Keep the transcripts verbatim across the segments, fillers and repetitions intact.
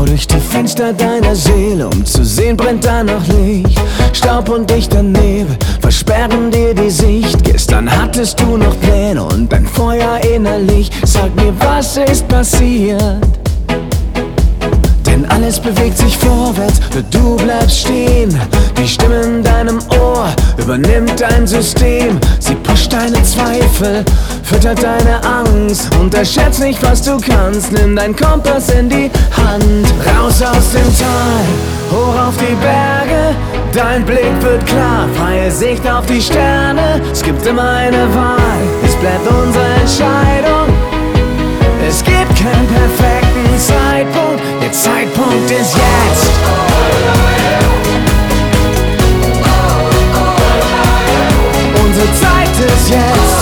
durch die Fenster deiner Seele, um zu sehen, brennt da noch Licht. Staub und dichter Nebel versperren dir die Sicht. Gestern hattest du noch Pläne und ein Feuer innerlich. Sag mir, was ist passiert? Denn alles bewegt sich vorwärts, nur du bleibst stehen. Die Stimme in deinem Ohr übernimmt dein System. Sie pusht deine Zweifel, füttert deine Angst. Unterschätz nicht, was du kannst, nimm dein Kompass in die Hand. Raus aus dem Tal, hoch auf die Berge. Dein Blick wird klar, freie Sicht auf die Sterne. Es gibt immer eine Wahl, es bleibt unsere Entscheidung. Es gibt keinen perfekten Zeitpunkt, der Zeitpunkt ist jetzt. Unsere Zeit ist jetzt.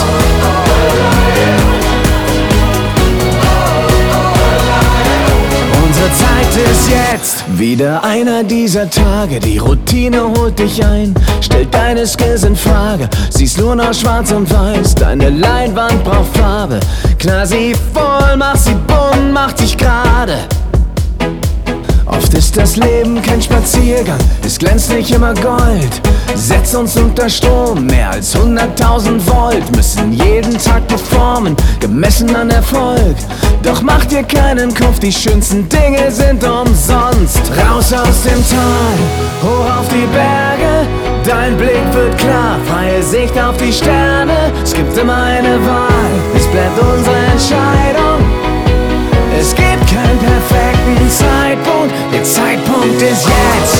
Unsere Zeit ist jetzt. Wieder einer dieser Tage, die Routine holt dich ein, stellt deine Skills in Frage, siehst nur noch schwarz und weiß. Deine Leinwand braucht Farbe, knall sie voll, mach sie bunt, mach dich gerade. Oft ist das Leben kein Spaziergang, es glänzt nicht immer Gold. Setz uns unter Strom, mehr als hunderttausend Volt. Müssen jeden Tag performen, gemessen an Erfolg. Doch mach dir keinen Kopf, die schönsten Dinge sind umsonst. Raus aus dem Tal, hoch auf die Berge. Dein Blick wird klar, freie Sicht auf die Sterne. Es gibt immer eine Wahl, es bleibt unsere Entscheidung. Es gibt keinen perfekten Zeitpunkt, der Zeitpunkt ist jetzt.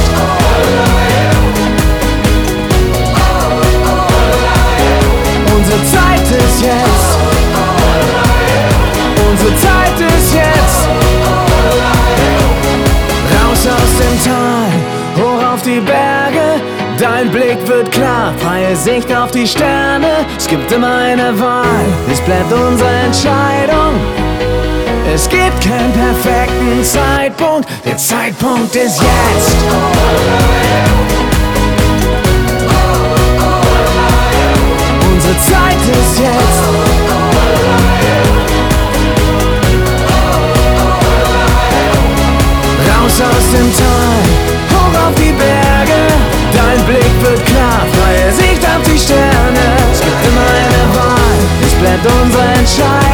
Unsere Zeit ist jetzt. Unsere Zeit ist jetzt. Raus aus dem Tal, hoch auf die Berge. Dein Blick wird klar, freie Sicht auf die Sterne. Es gibt immer eine Wahl, es bleibt unsere Entscheidung. Es gibt keinen perfekten Zeitpunkt, der Zeitpunkt ist jetzt. Unsere Zeit ist jetzt. Raus aus dem Tal, hoch auf die Berge. Dein Blick wird klar, freie Sicht auf die Sterne. Es gibt immer eine Wahl, es bleibt unsere Entscheidung.